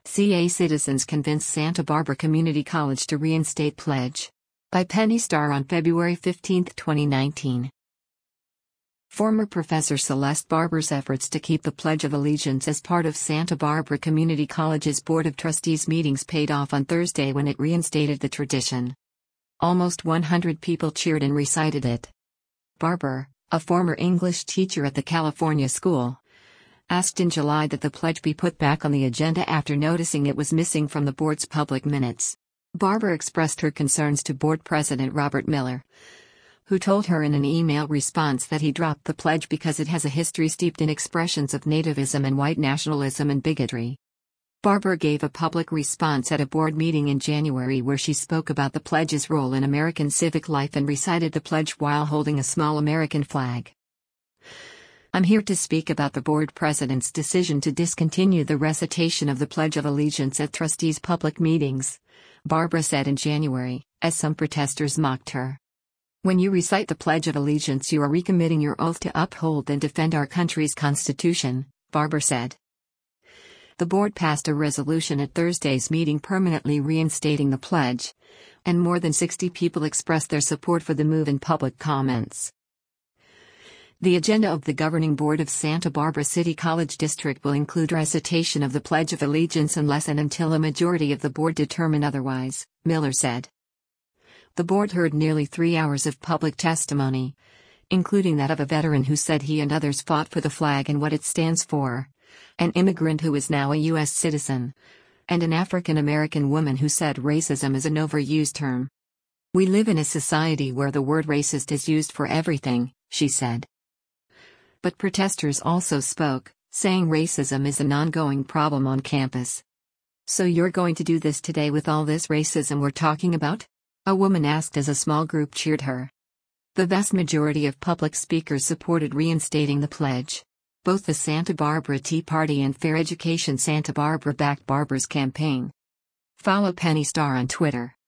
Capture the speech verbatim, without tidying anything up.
C A citizens convince Santa Barbara Community College to reinstate pledge. By Penny Starr on February fifteenth, twenty nineteen. Former Professor Celeste Barber's efforts to keep the Pledge of Allegiance as part of Santa Barbara Community College's Board of Trustees meetings paid off on Thursday when it reinstated the tradition. Almost one hundred people cheered and recited it. Barber, a former English teacher at the California school, asked in July that the pledge be put back on the agenda after noticing it was missing from the board's public minutes. Barber expressed her concerns to board president Robert Miller, who told her in an email response that he dropped the pledge because it has a history steeped in expressions of nativism and white nationalism and bigotry. Barber gave a public response at a board meeting in January where she spoke about the pledge's role in American civic life and recited the pledge while holding a small American flag. "I'm here to speak about the board president's decision to discontinue the recitation of the Pledge of Allegiance at trustees' public meetings," Barber said in January, as some protesters mocked her. "When you recite the Pledge of Allegiance, you are recommitting your oath to uphold and defend our country's Constitution," Barber said. The board passed a resolution at Thursday's meeting permanently reinstating the pledge, and more than sixty people expressed their support for the move in public comments. The agenda of the governing board of Santa Barbara City College District will include recitation of the Pledge of Allegiance unless and until a majority of the board determine otherwise, Miller said. The board heard nearly three hours of public testimony, including that of a veteran who said he and others fought for the flag and what it stands for, an immigrant who is now a U S citizen, and an African American woman who said racism is an overused term. "We live in a society where the word racist is used for everything," she said. But protesters also spoke, saying racism is an ongoing problem on campus. "So you're going to do this today with all this racism we're talking about?" a woman asked as a small group cheered her. The vast majority of public speakers supported reinstating the pledge. Both the Santa Barbara Tea Party and Fair Education Santa Barbara backed Barber's campaign. Follow Penny Starr on Twitter.